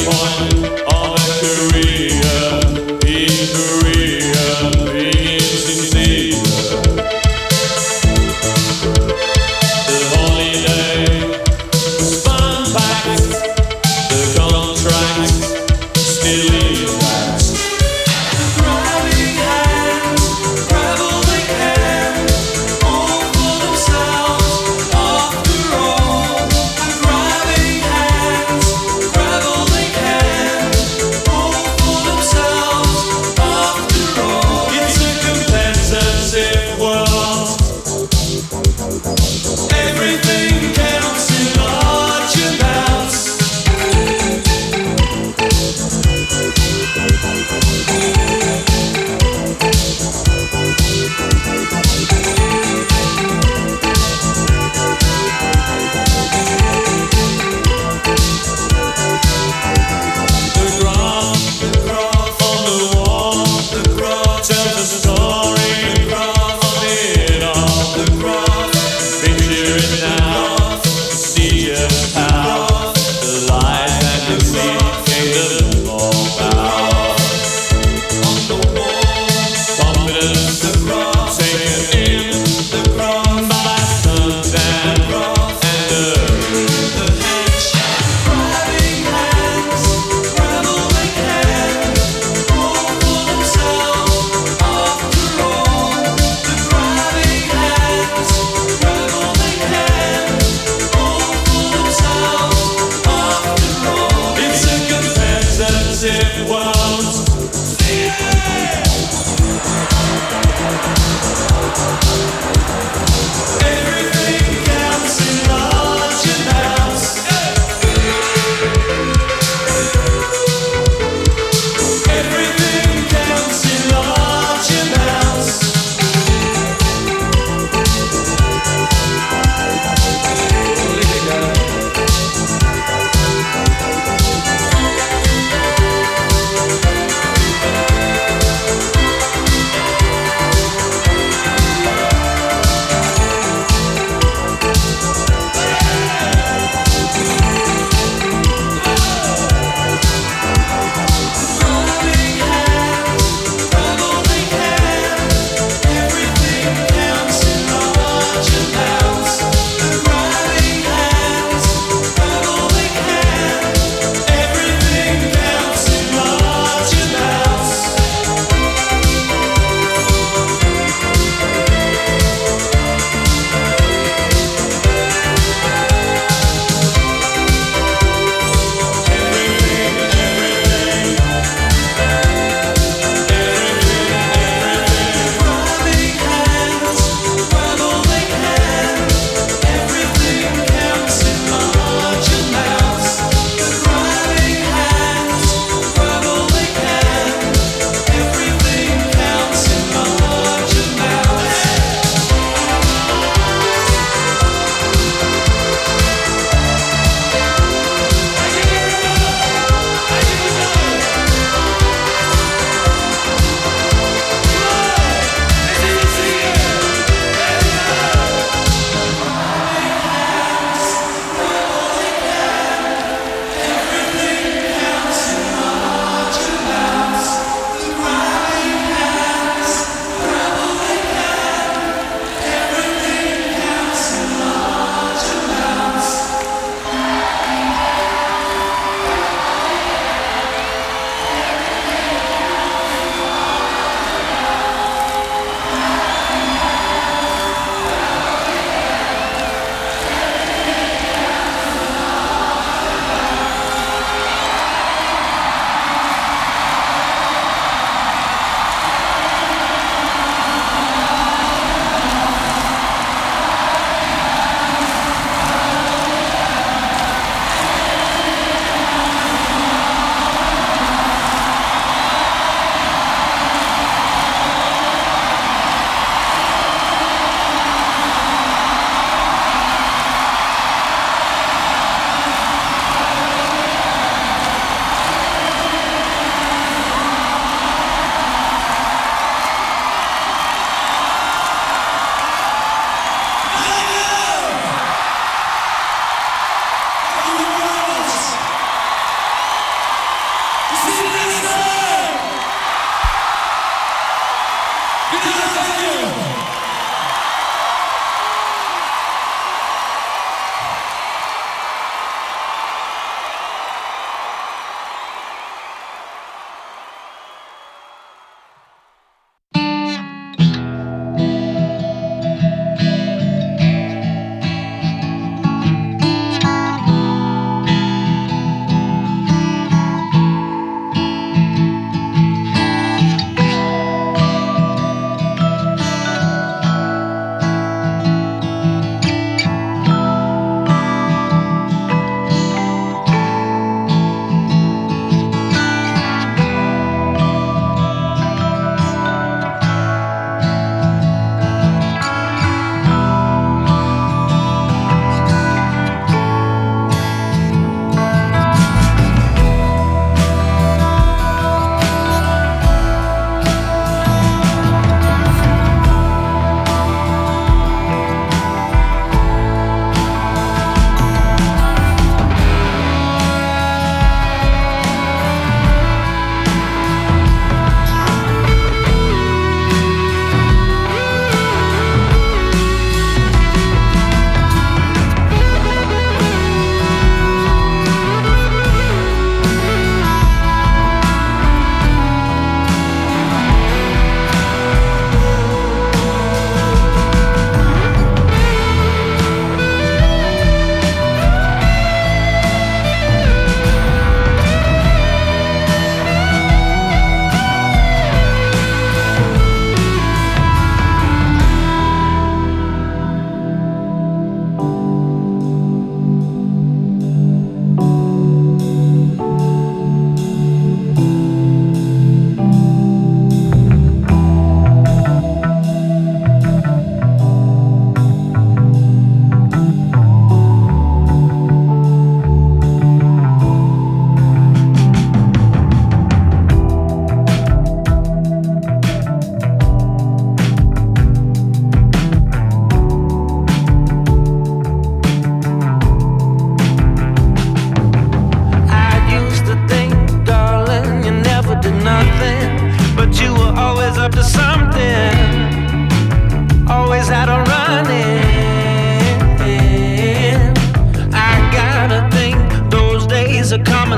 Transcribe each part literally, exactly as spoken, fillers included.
Grabbing hands, grabbling hands.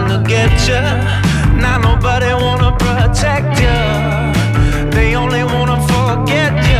trying to get you. Now nobody wanna protect you. They only wanna forget you.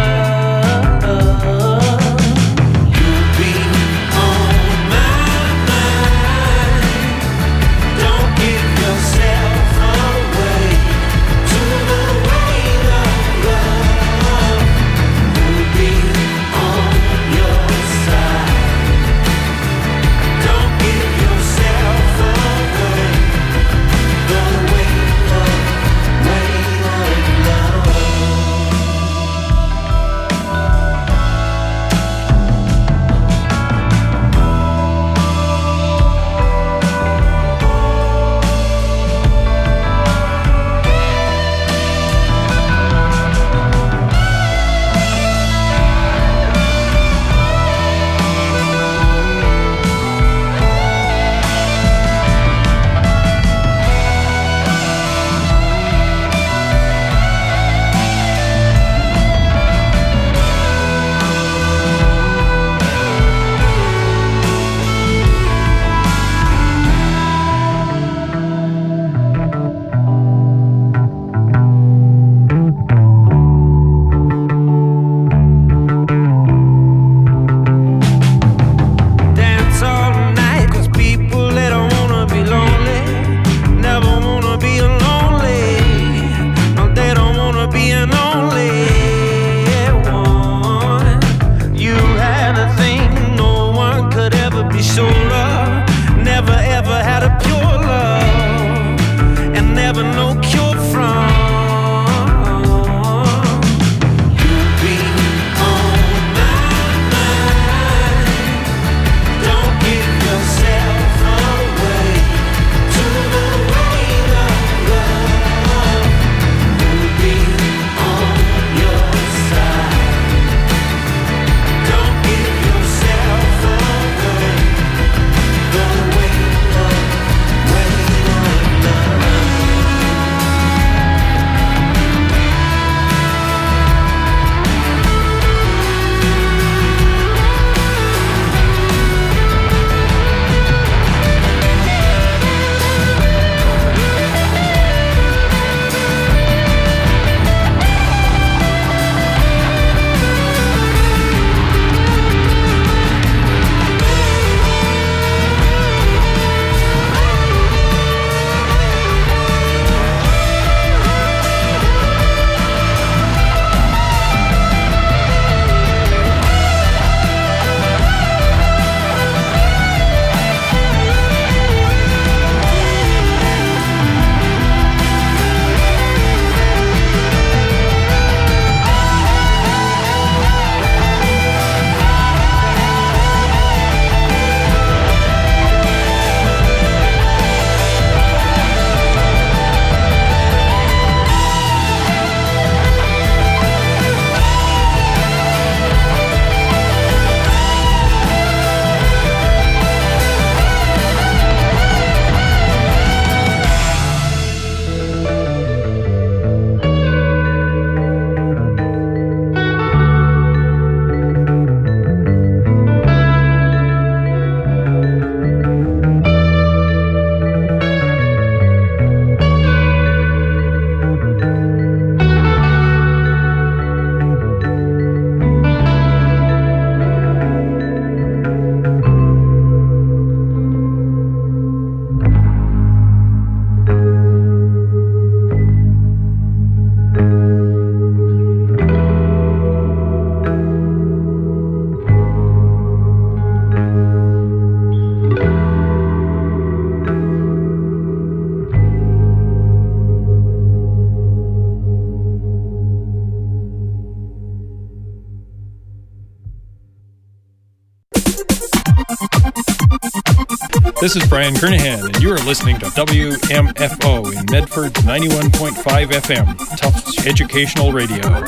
This is Brian Kernahan, and you are listening to W M F O in Medford's ninety-one point five F M, Tufts Educational Radio.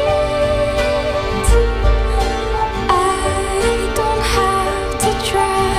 Try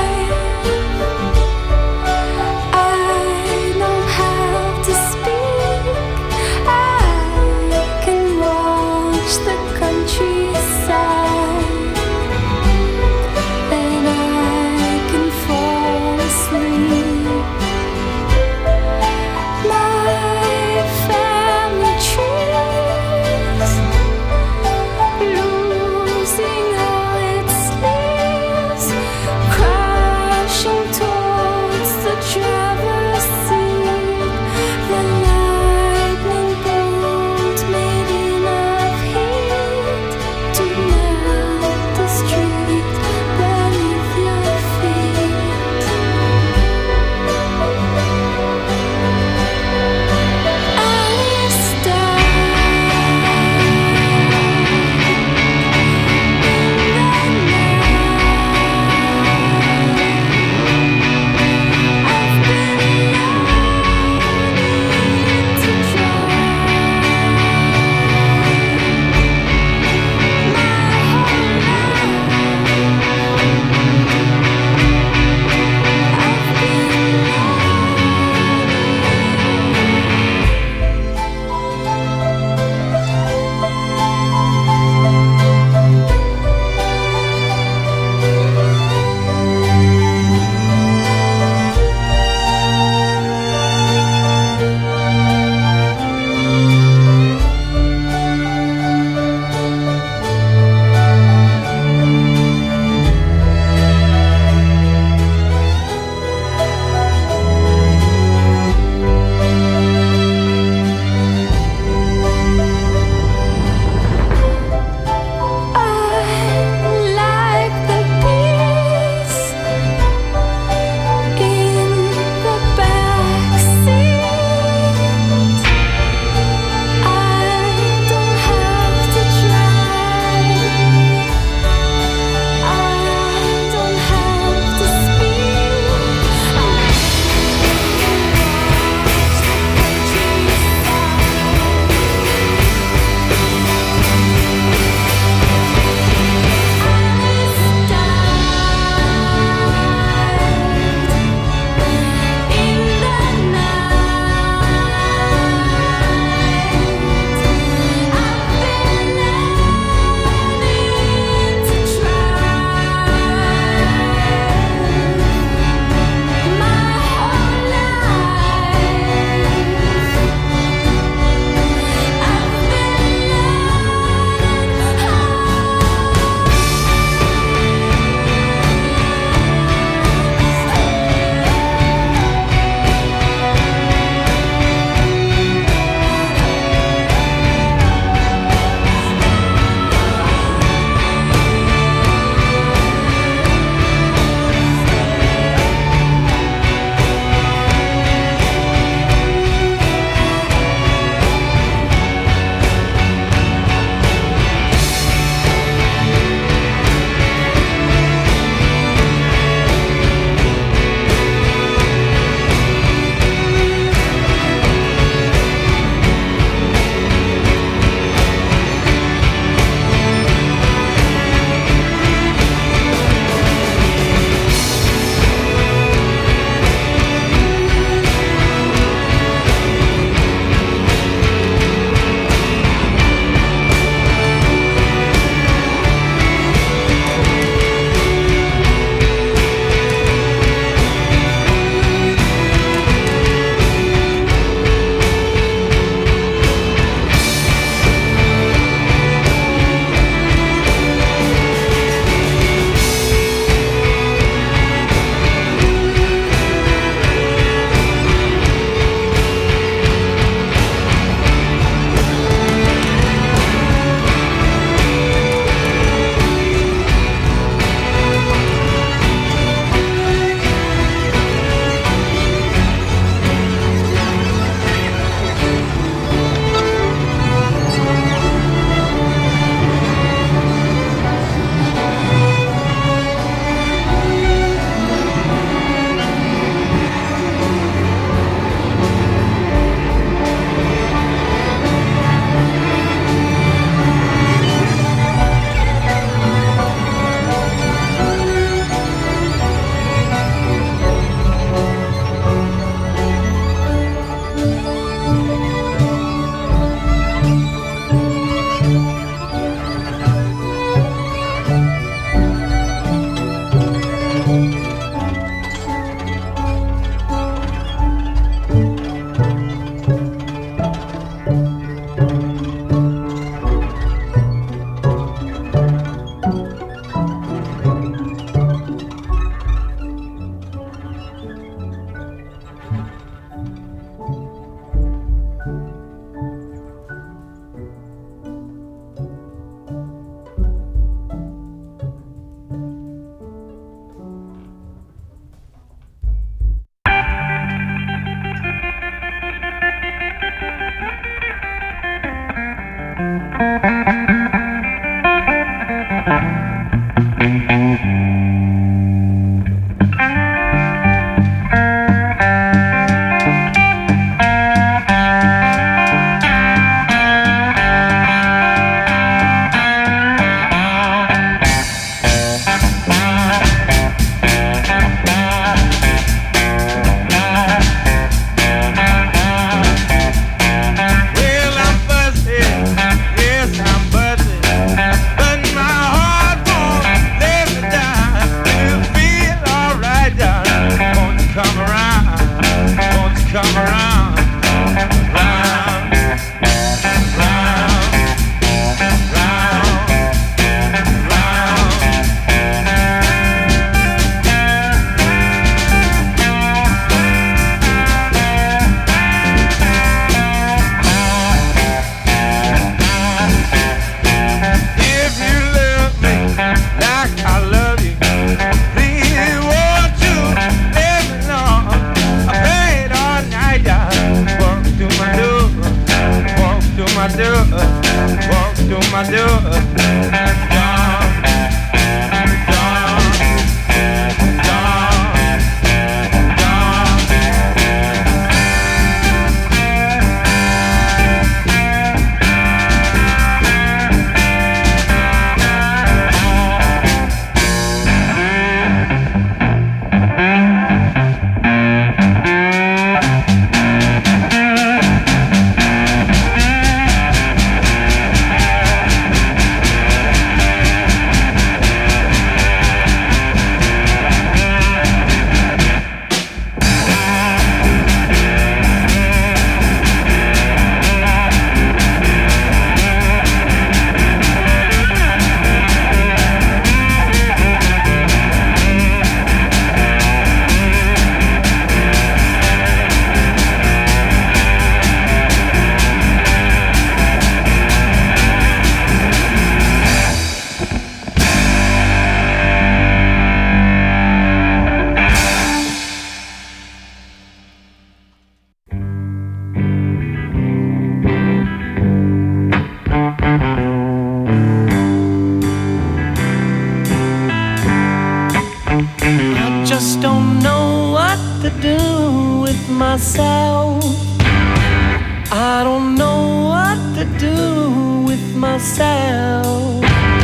just don't know what to do with myself. I don't know what to do with myself.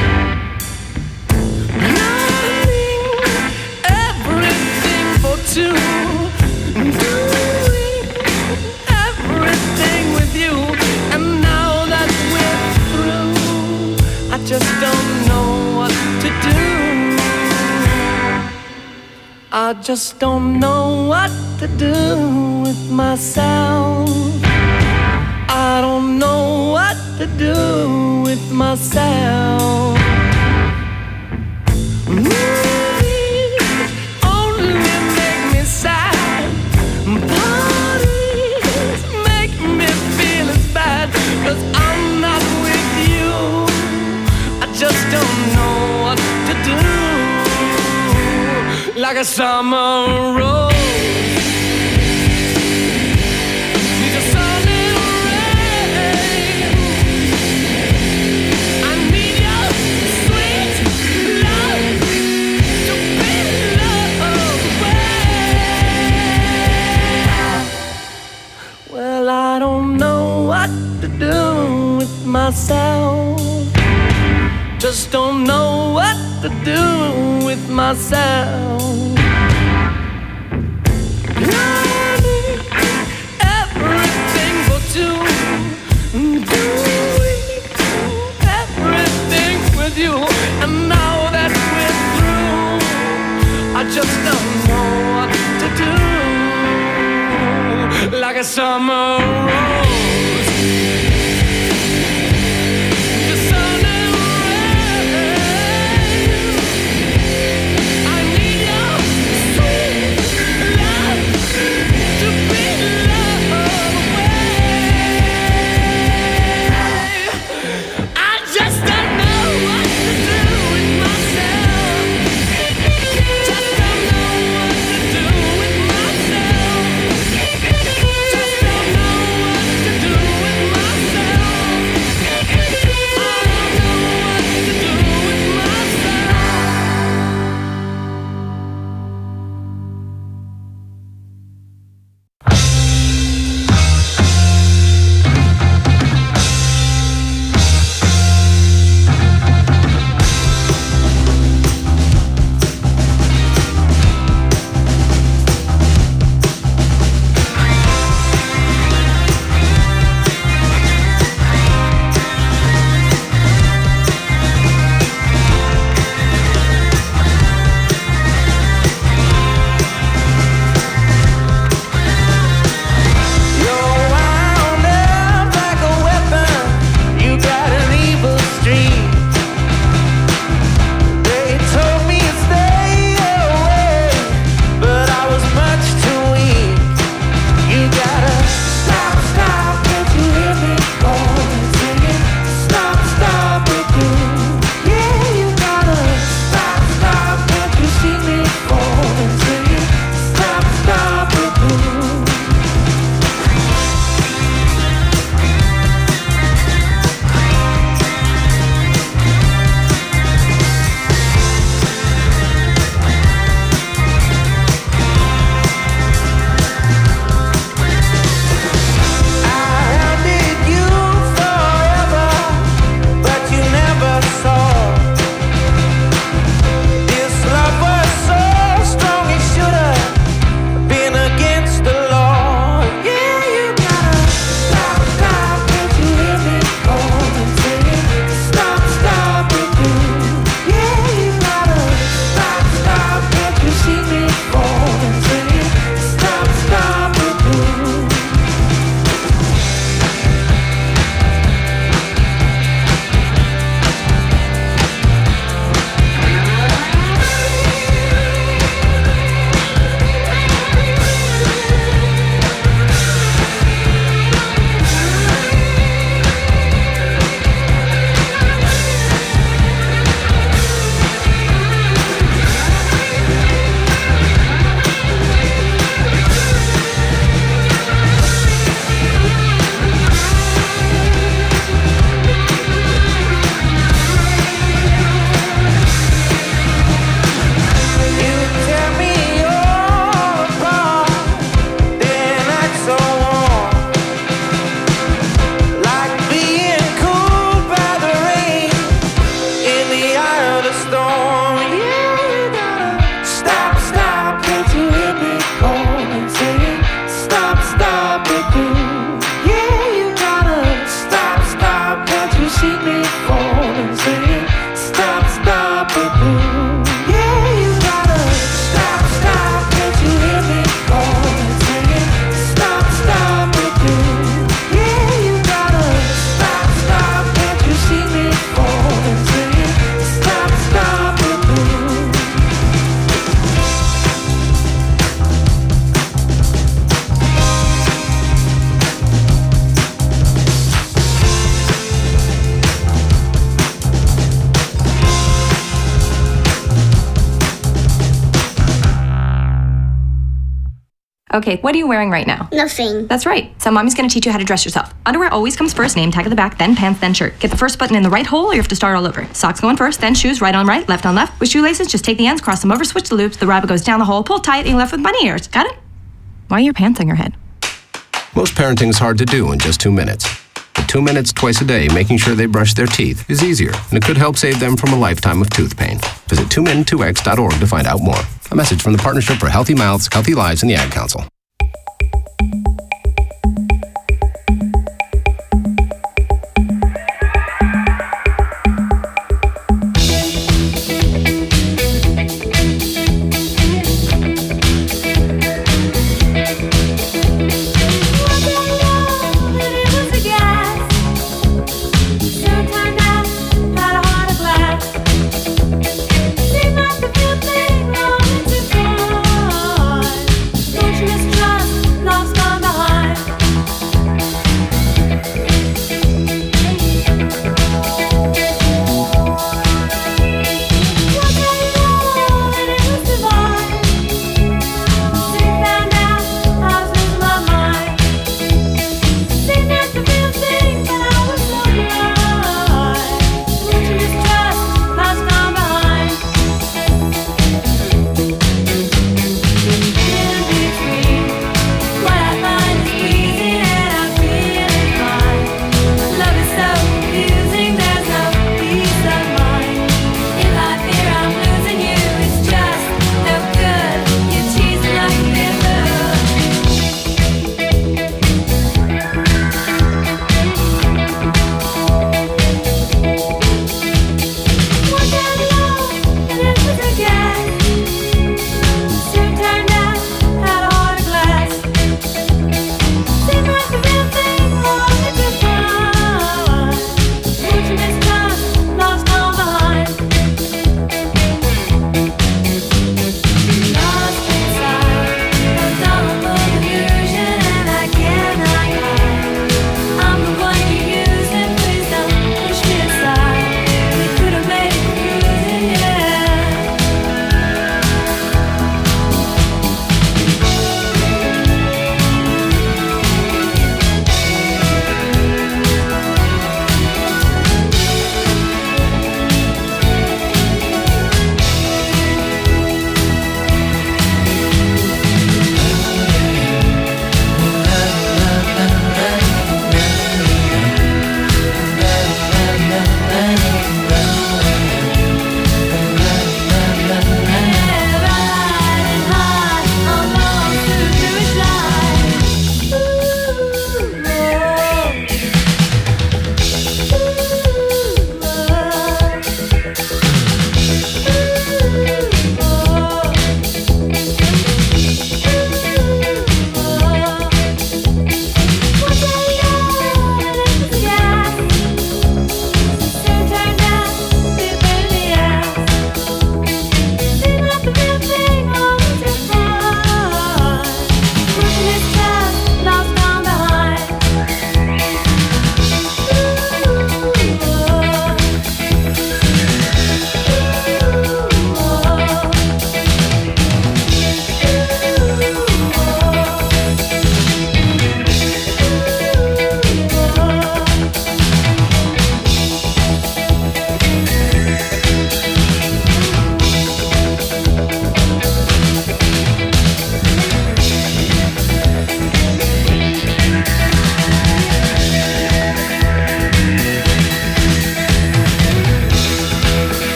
Loving everything for two, doing everything with you, and now that we're through, I just don't know what to do. I just don't know what to do with myself. I don't know what to do with myself. Movies only make me sad. Parties make me feel as bad, 'cause I'm not with you. I just don't know what to do. Like a summer rose, need a sun and rain. I need your sweet love to be loved away. Well, I don't know what to do with myself. Just don't know what to do with myself. Loving everything for two, doing everything with you, and now that we're through, I just don't know what to do. Like a summer rose. Just don't know what to Okay, what are you wearing right now? Nothing. That's right. So mommy's gonna teach you how to dress yourself. Underwear always comes first, name tag at the back, then pants, then shirt. Get the first button in the right hole or you have to start all over. Socks going first, then shoes, right on right, left on left. With shoelaces, just take the ends, cross them over, switch the loops, the rabbit goes down the hole, pull tight, and you're left with bunny ears. Got it? Why are your pants on your head? Most parenting's hard to do in just two minutes. But two minutes twice a day making sure they brush their teeth is easier, and it could help save them from a lifetime of tooth pain. Visit two min two x dot org to find out more. A message from the Partnership for Healthy Mouths, Healthy Lives, and the Ad Council. Just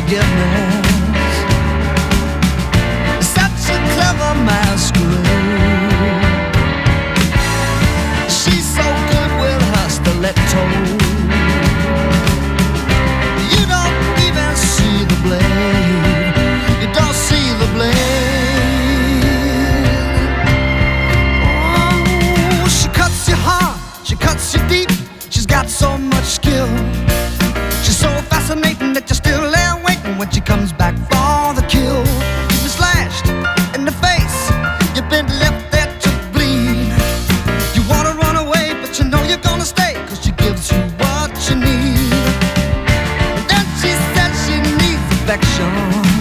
forgiveness. Such a clever masquerade. She's so good with her stiletto. You don't even see the blade. You don't see the blade. Oh, she cuts you hard, she cuts you deep. She's got so much skill. She's so fascinating that you're still there waiting when she comes back for the kill. You've been slashed in the face, you've been left there to bleed. You wanna run away, but you know you're gonna stay, cause she gives you what you need. And then she says she needs affection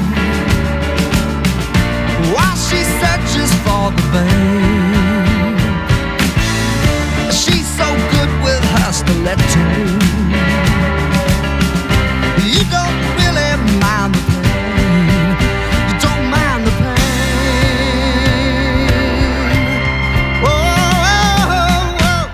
while she searches for the vein. She's so good with her stiletto. You don't really mind the pain. You don't mind the pain. Oh, oh, oh, oh.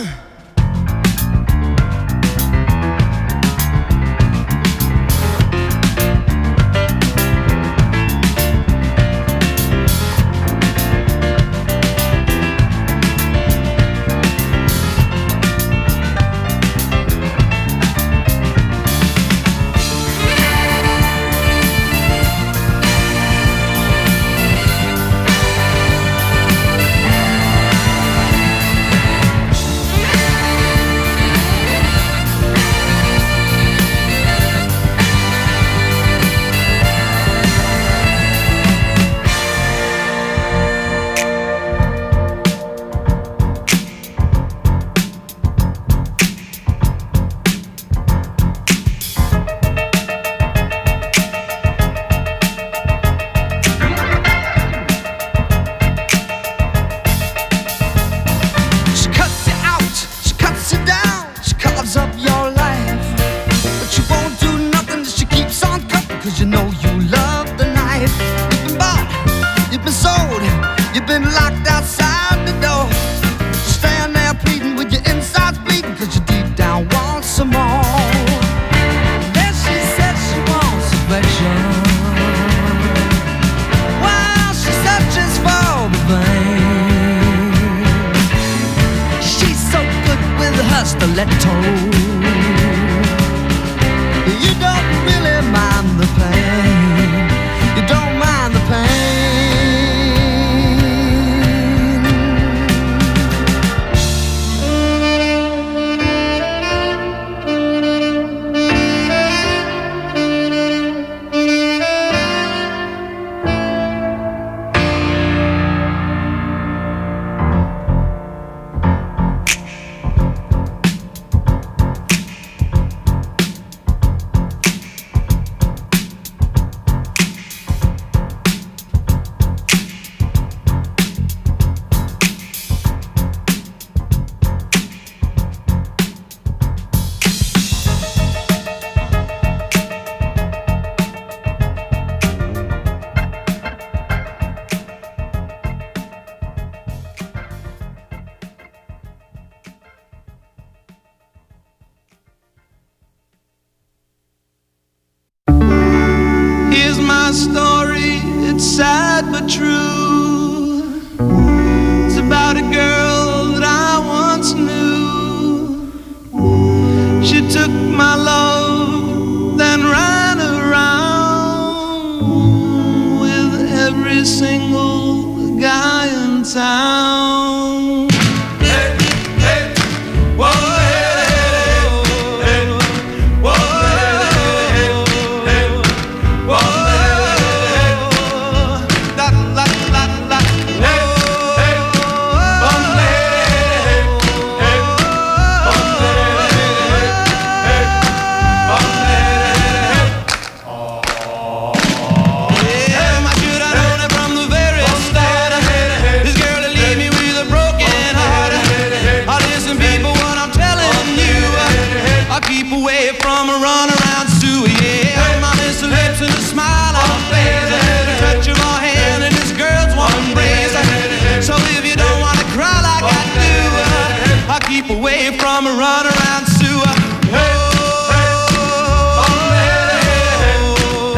from a runaround sewer. Whoa,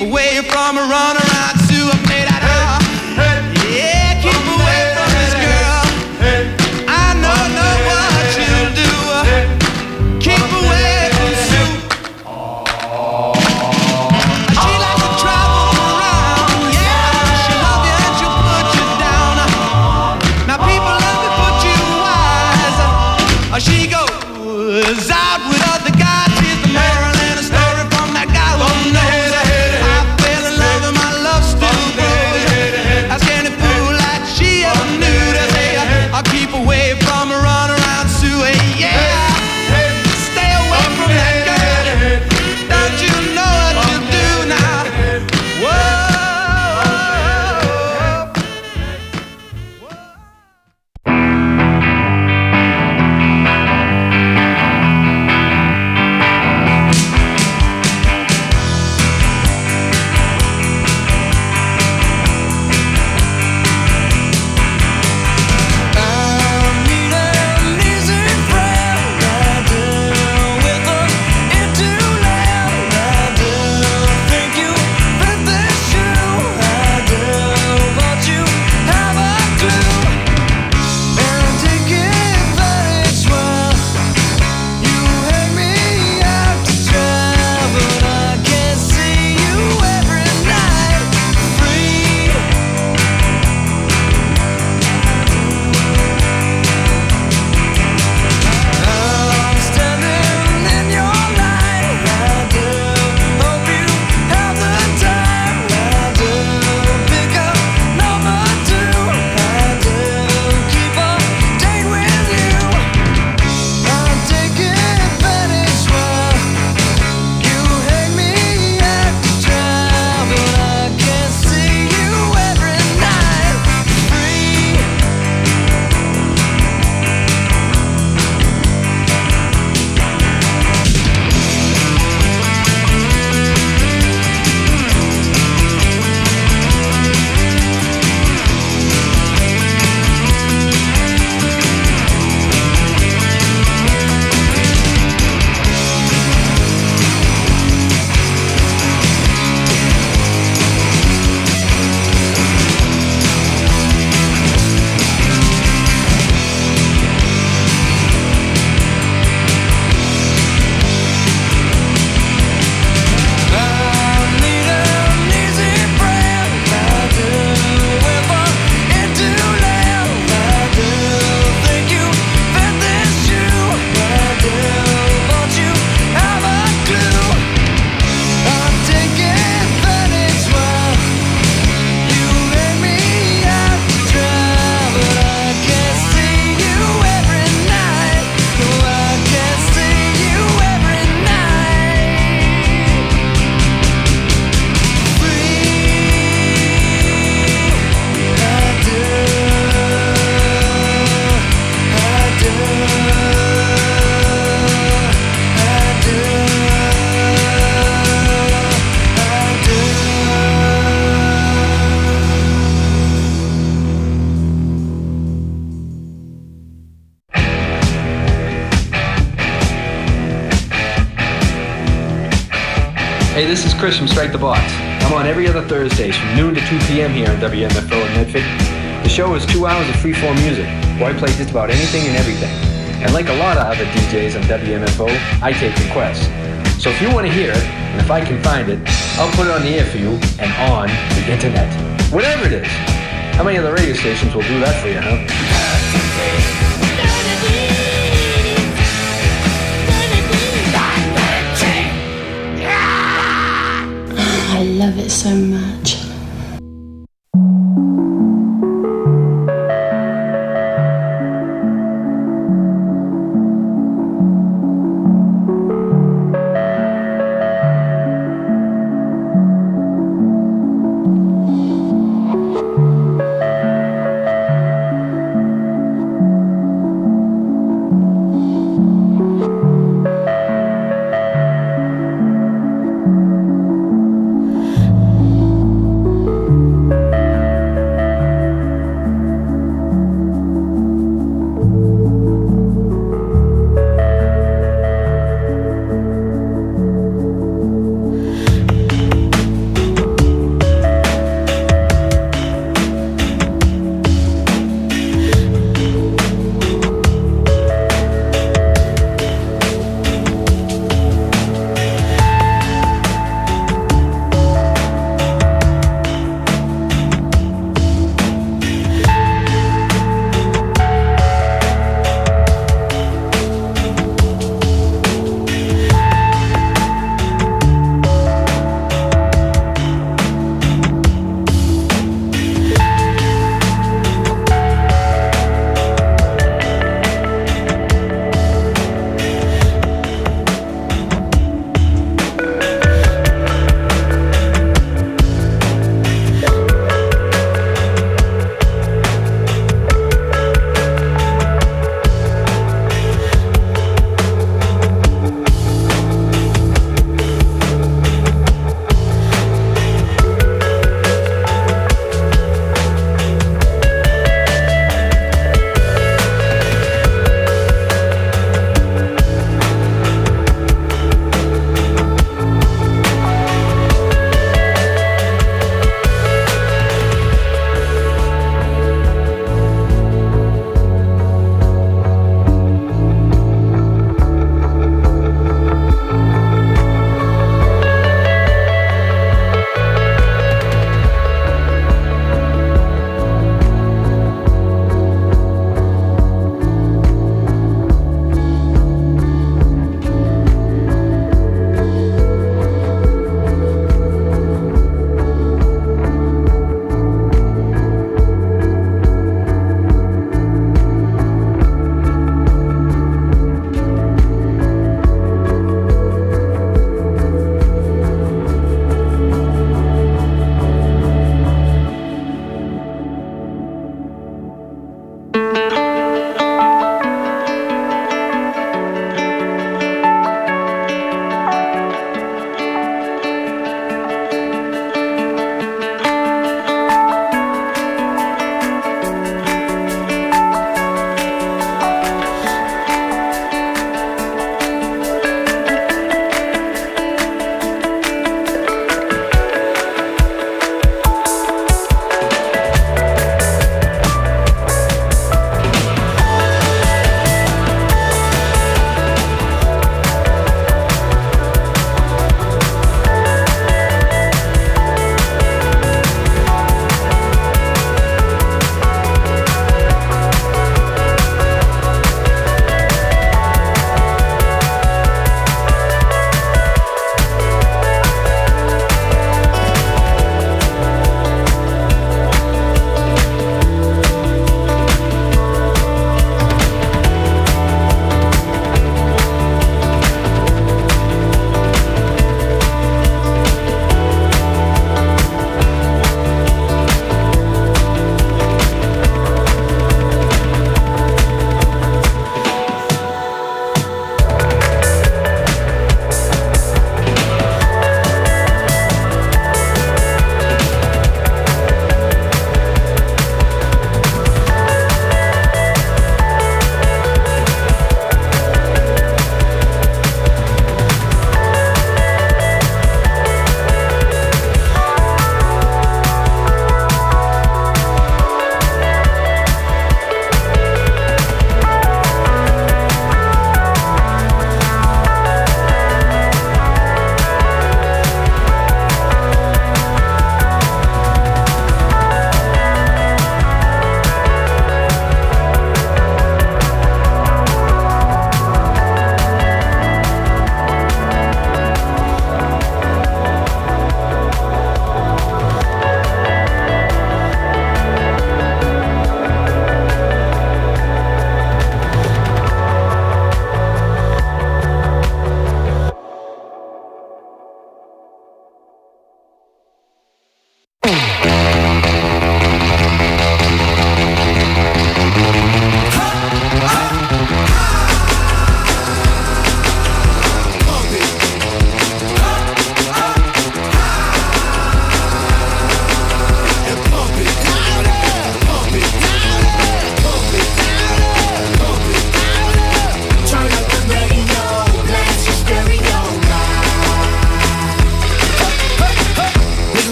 away from a runaround Sue. I played at her. Yeah, keep away from this girl. I know, know what you'll do. Keep away from Sue. She likes to travel around. Yeah, she love you and she'll put you down. Now people love to put you wise. She goes out with other guys. Here's the moral and a story from that guy who knows. I fell in love and my love still grows. Ask any fool like she ever knew to say I'll keep away from a runaround Sue. Yeah, stay away from that girl. Don't you know what you do now? Whoa. Hey, this is Chris from Strike the Box. I'm on every other Thursdays from noon to two p.m. here on W M F O in Medford. The show is two hours of free-form music, where I play just about anything and everything. And like a lot of other D Js on W M F O, I take requests. So if you want to hear it, and if I can find it, I'll put it on the air for you and on the internet. Whatever it is. How many other radio stations will do that for you, huh? I love it so much.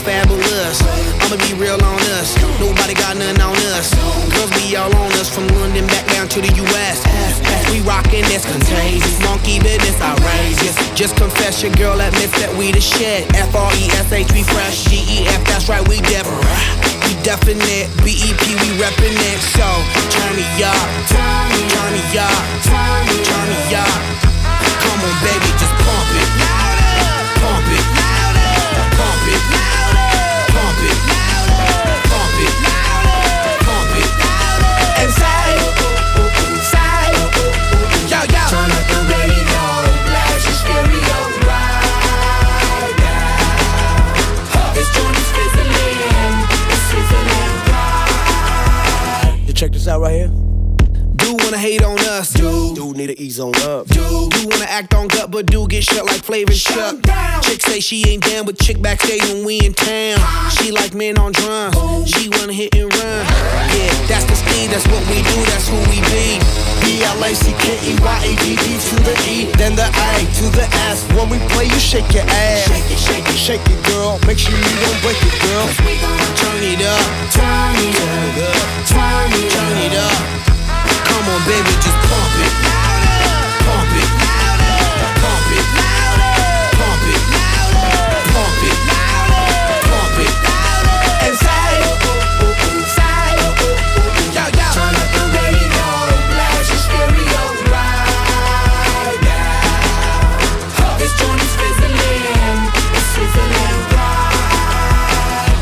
fabulous. I'ma be real on us. Nobody got nothing on us. Girls be all on us from London back down to the U S We rockin' this contagious. Monkey business outrageous. Just confess your girl admits that we the shit. F R E S H, we fresh. G E F, that's right, we different. We definite. B E P, we reppin' it. So, turn me up. Turn me up. Turn me up. Come on, baby, just pump it. Pump it. Pump it. Pump it. Pump it. Pump it. And say, say, yo, yo. Turn up the radio, blast your stereo right now. This joint is fizzling, it's sizzling right. You check this out right here. Do wanna hate on us, dude. Do need to ease on up, dude. Do wanna act on gut, but do get shut like Flavor Chuck. Chick say she ain't down with chick backstage when we in town. She like men on drums. She wanna hit and run. Yeah, that's the speed, that's what we do, that's who we be. B L A C K E Y A D D to the E, then the A to the S. When we play, you shake your ass. Shake it, shake it, shake it, girl. Make sure you don't break it, girl. Turn it up, turn it up, turn it, turn it up. Come on, baby, just pump it. Pump it. Pump it. Pump it. Pump it. Pump it. And say, say, yo, yo. Turn up the radio, blast your stereo right now. This joint is fizzling, it's sizzling right.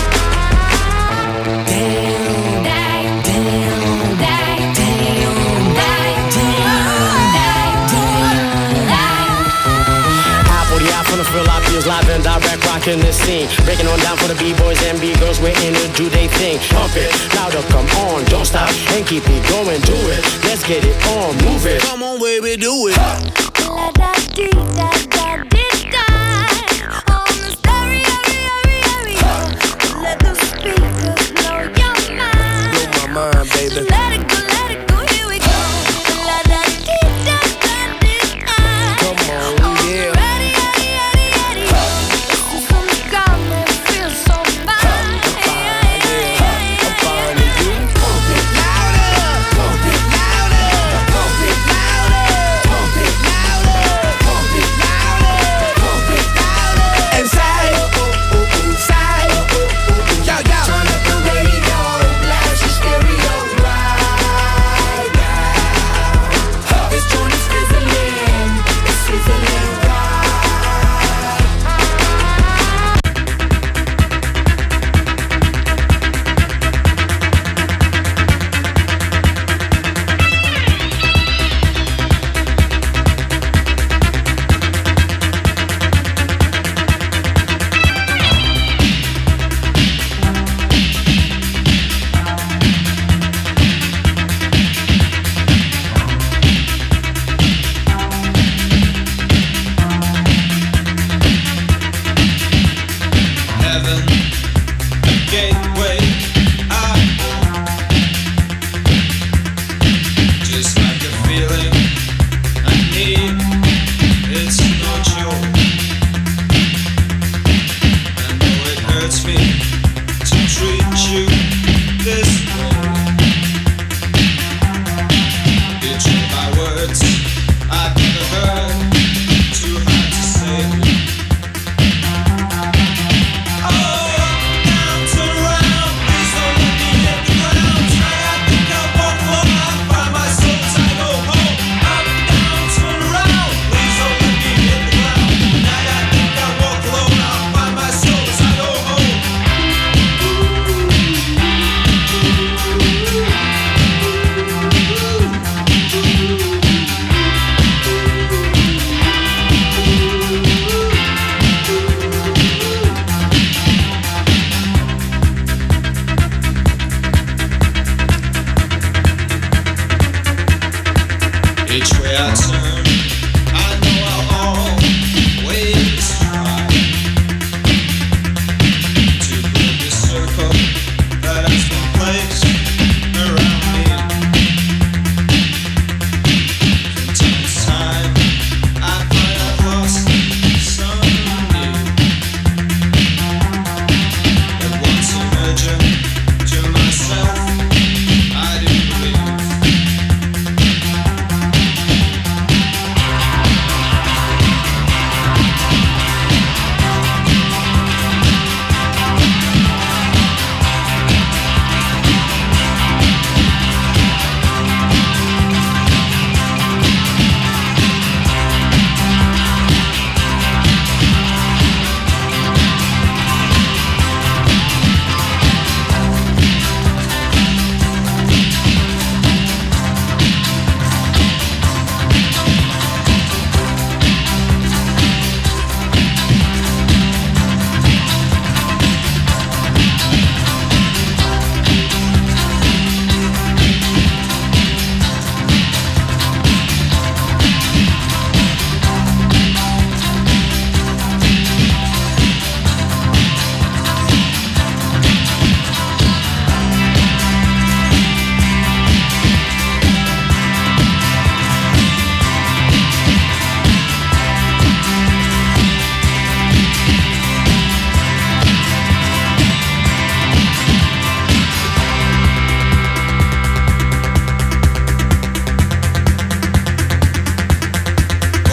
Damn, damn, damn, damn. Live and direct, rocking the scene. Breaking on down for the B-boys and B-girls. We're in to do they thing. Pump it, louder, come on. Don't stop and keep it going. Do it, let's get it on. Move it. Come on, baby, do it. La da dee da da dee da. On the stereo, stereo. Let the speakers blow your mind. Blow my mind, baby. Let it go, let it go. Here we go. La da dee da da dee da. Come on, yeah.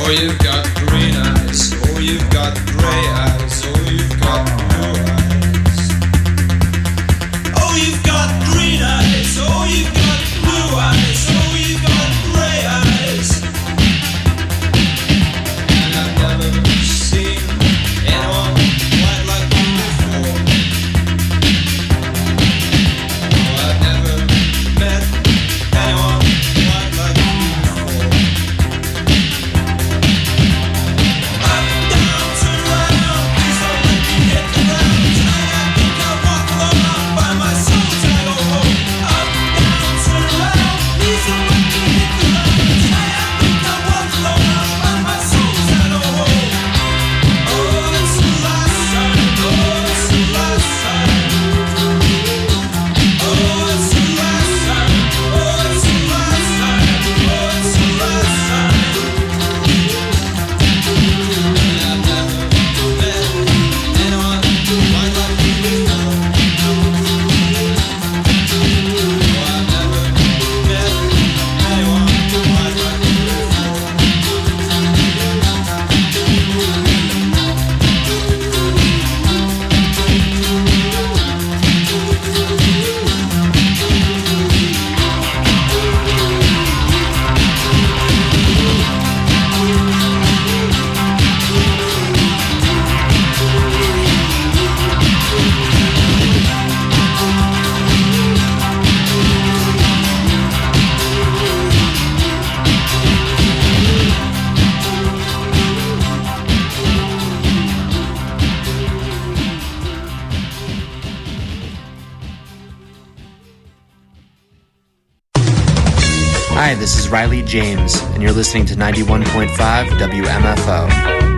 Oh, you've got green eyes. Oh, you've got grey eyes. Oh, you've got blue eyes. Oh, you've got green eyes. Oh, you've got blue eyes. Oh, you've got grey eyes. And I've never seen anyone quite like you before. Oh, I've never met anyone quite like you before. Up, down, turn around, please don't let me hit the ground. Tonight I think I'll walk alone out by my soul tag, oh, oh. Up, down, turn around, please don't let me hit the ground. Tonight I think I'll walk alone out by my soul tag, oh, oh. Oh, it's the last time, oh, it's the last time. Oh, it's the last time, oh, it's the last time, oh, it's the last time. And I've never met anyone quite like you before. Oh, I've never met anyone quite like you Hi, this is Riley James, and you're listening to ninety-one point five W M F O.